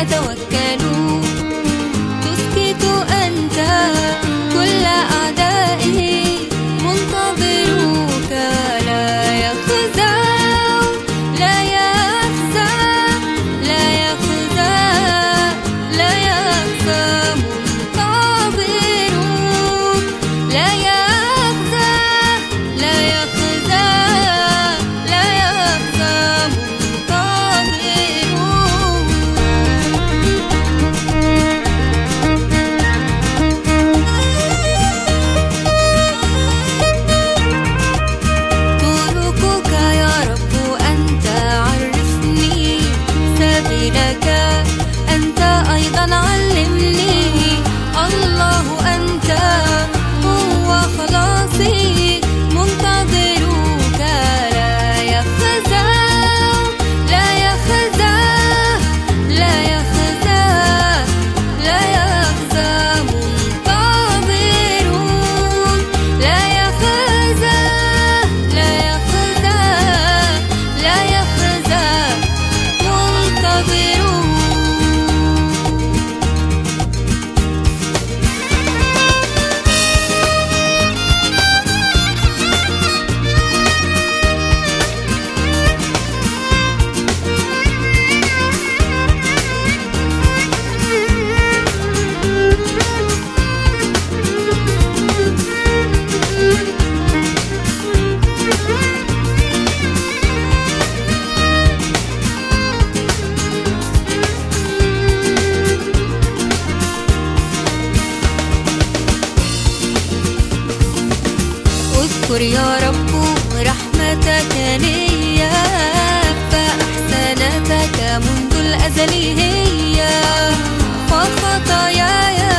أتوكل. تسكت أنت كل أعدائي، منتظروك لا يخزى، لا يخزى، لا يخزى، لا يخزى، منتظروك لا يخزى، لا يخزى، لا يخزى، طرقك يا رب أنت عرفني سبيلك، أنت أيضا علمني. الله أنت هو خلاصي، منتظروك لا يخزى، لا يخزى، لا يخزى، لا يخزى، منتظروك لا يخزى، لا يخزى، لا يخزى، منتظروك. اذكر يا رب رحمتك لي، فأحسنتك منذ الأزل هي، فخطاياي